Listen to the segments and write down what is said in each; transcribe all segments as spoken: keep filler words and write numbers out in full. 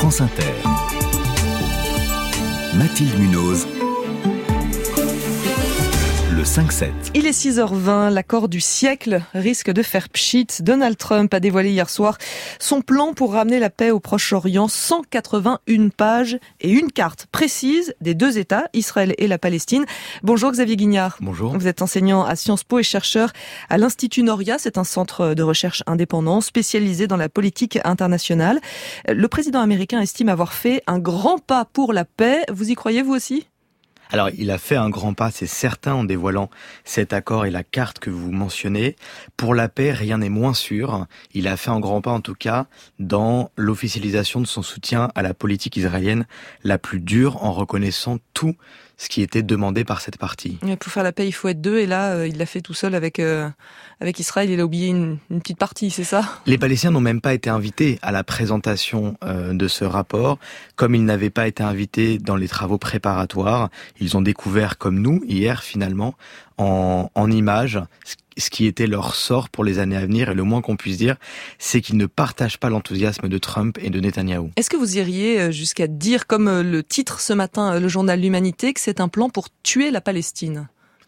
France Inter. Mathilde Munoz. Le cinq sept. Il est six heures vingt, l'accord du siècle risque de faire pchit. Donald Trump a dévoilé hier soir son plan pour ramener la paix au Proche-Orient. cent quatre-vingt-une pages et une carte précise des deux États, Israël et la Palestine. Bonjour Xavier Guignard. Bonjour. Vous êtes enseignant à Sciences Po et chercheur à l'Institut Noria. C'est un centre de recherche indépendant spécialisé dans la politique internationale. Le président américain estime avoir fait un grand pas pour la paix. Vous y croyez vous aussi ? Alors, il a fait un grand pas, c'est certain, en dévoilant cet accord et la carte que vous mentionnez. Pour la paix, rien n'est moins sûr. Il a fait un grand pas, en tout cas, dans l'officialisation de son soutien à la politique israélienne la plus dure, en reconnaissant tout ce qui était demandé par cette partie. Et pour faire la paix, il faut être deux, et là, euh, il l'a fait tout seul avec euh, avec Israël. Il a oublié une, une petite partie, c'est ça ? Les Palestiniens n'ont même pas été invités à la présentation euh, de ce rapport, comme ils n'avaient pas été invités dans les travaux préparatoires. Ils ont découvert, comme nous, hier, finalement, en, en images, ce qui était leur sort pour les années à venir. Et le moins qu'on puisse dire, c'est qu'ils ne partagent pas l'enthousiasme de Trump et de Netanyahou. Est-ce que vous iriez jusqu'à dire, comme le titre ce matin, le journal L'Humanité, que c'est un plan pour tuer la Palestine ?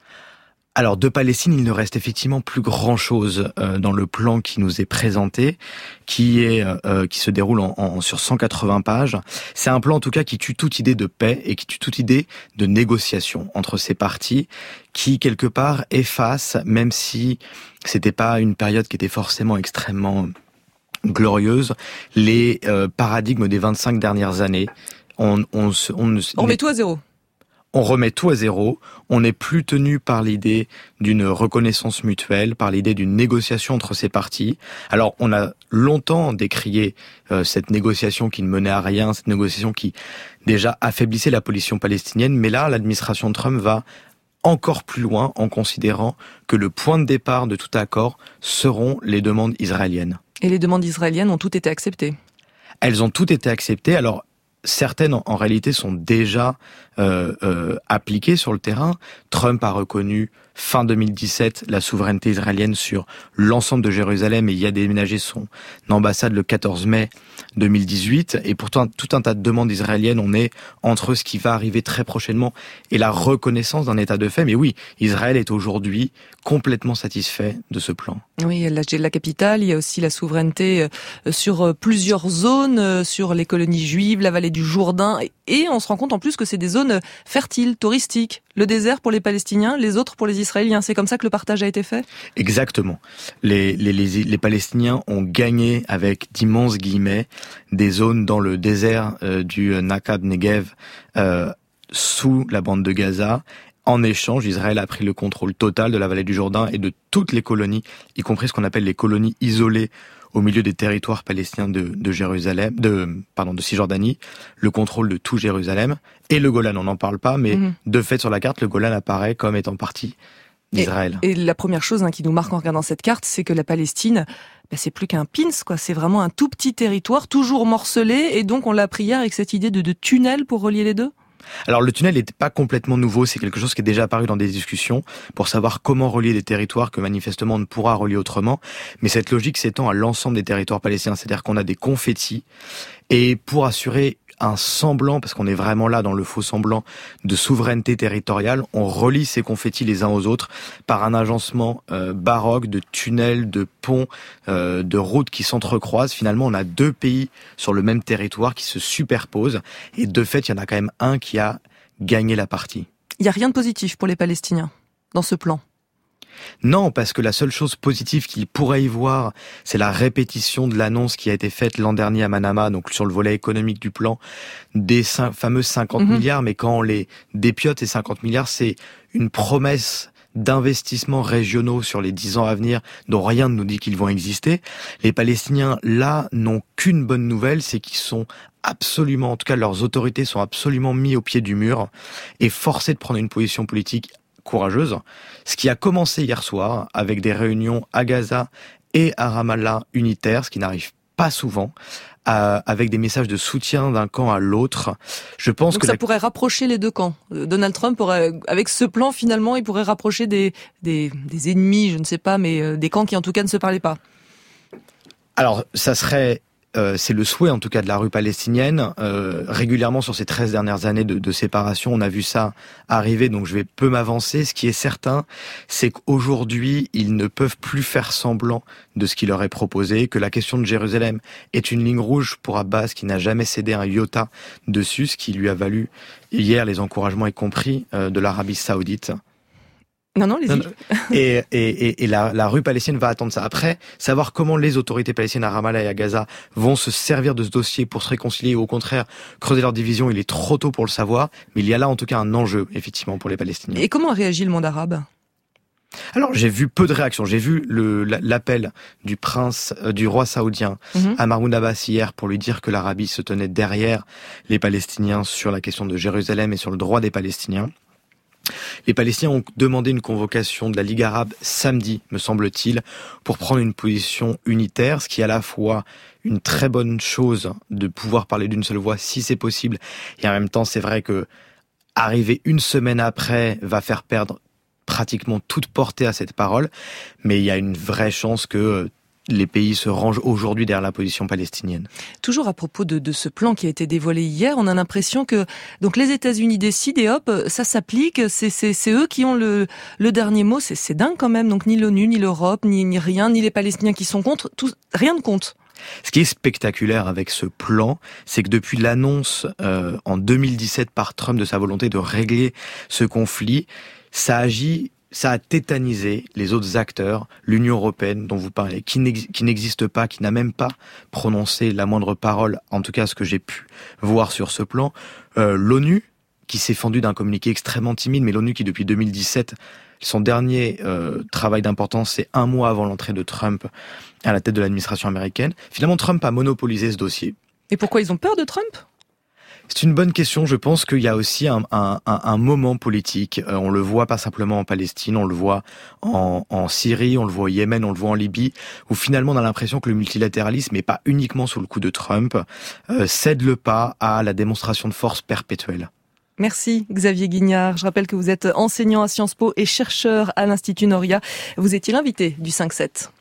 Alors, de Palestine, il ne reste effectivement plus grand-chose euh, dans le plan qui nous est présenté, qui est euh, qui se déroule en, en, sur cent quatre-vingts pages. C'est un plan, en tout cas, qui tue toute idée de paix et qui tue toute idée de négociation entre ces parties, qui, quelque part, efface, même si c'était pas une période qui était forcément extrêmement glorieuse, les euh, paradigmes des vingt-cinq dernières années. On, on, se, on, on met tout à zéro. On remet tout à zéro, on n'est plus tenu par l'idée d'une reconnaissance mutuelle, par l'idée d'une négociation entre ces parties. Alors, on a longtemps décrié euh, cette négociation qui ne menait à rien, cette négociation qui déjà affaiblissait la position palestinienne, mais là, l'administration de Trump va encore plus loin en considérant que le point de départ de tout accord seront les demandes israéliennes. Et les demandes israéliennes ont toutes été acceptées ? Elles ont toutes été acceptées, alors... Certaines, en réalité, sont déjà euh, euh, appliquées sur le terrain. Trump a reconnu, fin deux mille dix-sept, la souveraineté israélienne sur l'ensemble de Jérusalem et y a déménagé son ambassade le quatorze mai deux mille dix-huit. Et pourtant, tout un tas de demandes israéliennes, on est entre ce qui va arriver très prochainement et la reconnaissance d'un état de fait. Mais oui, Israël est aujourd'hui complètement satisfait de ce plan. Oui, il y a la capitale, il y a aussi la souveraineté sur plusieurs zones, sur les colonies juives, la vallée du Jourdain, et on se rend compte en plus que c'est des zones fertiles, touristiques. Le désert pour les Palestiniens, les autres pour les Israéliens. C'est comme ça que le partage a été fait ? Exactement. Les, les, les, les Palestiniens ont gagné, avec d'immenses guillemets, des zones dans le désert euh, du Nakab Negev, euh, sous la bande de Gaza. En échange, Israël a pris le contrôle total de la vallée du Jourdain et de toutes les colonies, y compris ce qu'on appelle les colonies isolées au milieu des territoires palestiniens de, de Jérusalem, de, pardon, de Cisjordanie, le contrôle de tout Jérusalem et le Golan. On n'en parle pas, mais mmh. de fait sur la carte, le Golan apparaît comme étant partie d'Israël. Et, et la première chose hein, qui nous marque en regardant cette carte, c'est que la Palestine, bah, c'est plus qu'un pins, quoi. C'est vraiment un tout petit territoire, toujours morcelé, et donc on l'a appris hier avec cette idée de, de tunnel pour relier les deux. Alors le tunnel n'est pas complètement nouveau, c'est quelque chose qui est déjà apparu dans des discussions pour savoir comment relier des territoires que manifestement on ne pourra relier autrement, mais cette logique s'étend à l'ensemble des territoires palestiniens, c'est-à-dire qu'on a des confettis, et pour assurer un semblant, parce qu'on est vraiment là dans le faux semblant de souveraineté territoriale, on relie ces confettis les uns aux autres par un agencement euh, baroque de tunnels, de ponts, euh, de routes qui s'entrecroisent. Finalement, on a deux pays sur le même territoire qui se superposent, et de fait, il y en a quand même un qui a gagné la partie. Il n'y a rien de positif pour les Palestiniens dans ce plan ? Non, parce que la seule chose positive qu'il pourrait y voir, c'est la répétition de l'annonce qui a été faite l'an dernier à Manama, donc sur le volet économique du plan, des cinq, fameux cinquante mmh. milliards, mais quand on les dépiote, ces cinquante milliards, c'est une promesse d'investissements régionaux sur les dix ans à venir, dont rien ne nous dit qu'ils vont exister. Les Palestiniens, là, n'ont qu'une bonne nouvelle, c'est qu'ils sont absolument, en tout cas leurs autorités sont absolument mis au pied du mur et forcés de prendre une position politique courageuse, ce qui a commencé hier soir avec des réunions à Gaza et à Ramallah unitaires, ce qui n'arrive pas souvent, euh, avec des messages de soutien d'un camp à l'autre. Je pense Donc que ça la... pourrait rapprocher les deux camps. Donald Trump pourrait, avec ce plan finalement, il pourrait rapprocher des, des, des ennemis, je ne sais pas, mais des camps qui en tout cas ne se parlaient pas. Alors ça serait euh, c'est le souhait en tout cas de la rue palestinienne. Euh, régulièrement sur ces treize dernières années de, de séparation, on a vu ça arriver, donc je vais peu m'avancer. Ce qui est certain, c'est qu'aujourd'hui, ils ne peuvent plus faire semblant de ce qui leur est proposé, que la question de Jérusalem est une ligne rouge pour Abbas, qui n'a jamais cédé un iota dessus, ce qui lui a valu hier les encouragements, y compris euh, de l'Arabie Saoudite. Non, non, les Et, et, et, et la, la rue palestinienne va attendre ça. Après, savoir comment les autorités palestiniennes à Ramallah et à Gaza vont se servir de ce dossier pour se réconcilier ou au contraire creuser leur division, il est trop tôt pour le savoir. Mais il y a là en tout cas un enjeu, effectivement, pour les Palestiniens. Et comment a réagi le monde arabe ? Alors j'ai vu peu de réactions. J'ai vu le, l'appel du prince, euh, du roi saoudien mm-hmm. à Mahmoud Abbas hier pour lui dire que l'Arabie se tenait derrière les Palestiniens sur la question de Jérusalem et sur le droit des Palestiniens. Les Palestiniens ont demandé une convocation de la Ligue arabe samedi, me semble-t-il, pour prendre une position unitaire, ce qui est à la fois une très bonne chose de pouvoir parler d'une seule voix si c'est possible. Et en même temps, c'est vrai que arriver une semaine après va faire perdre pratiquement toute portée à cette parole, mais il y a une vraie chance que les pays se rangent aujourd'hui derrière la position palestinienne. Toujours à propos de, de ce plan qui a été dévoilé hier, on a l'impression que donc les États-Unis décident et hop, ça s'applique, c'est, c'est, c'est eux qui ont le, le dernier mot, c'est, c'est dingue quand même, donc ni l'ONU, ni l'Europe, ni, ni rien, ni les Palestiniens qui sont contre, tout, rien ne compte. Ce qui est spectaculaire avec ce plan, c'est que depuis l'annonce euh, en deux mille dix-sept par Trump de sa volonté de régler ce conflit, ça agit... Ça a tétanisé les autres acteurs, l'Union européenne dont vous parlez, qui, n'ex- qui n'existe pas, qui n'a même pas prononcé la moindre parole, en tout cas ce que j'ai pu voir sur ce plan. Euh, L'ONU, qui s'est fendue d'un communiqué extrêmement timide, mais l'ONU qui depuis deux mille dix-sept, son dernier euh, travail d'importance, c'est un mois avant l'entrée de Trump à la tête de l'administration américaine. Finalement, Trump a monopolisé ce dossier. Et pourquoi ils ont peur de Trump ? C'est une bonne question. Je pense qu'il y a aussi un, un, un moment politique. Euh, on le voit pas simplement en Palestine, on le voit en, en Syrie, on le voit au Yémen, on le voit en Libye, où finalement on a l'impression que le multilatéralisme, et pas uniquement sous le coup de Trump, euh, cède le pas à la démonstration de force perpétuelle. Merci Xavier Guignard. Je rappelle que vous êtes enseignant à Sciences Po et chercheur à l'Institut Noria. Vous étiez l'invité du cinq sept.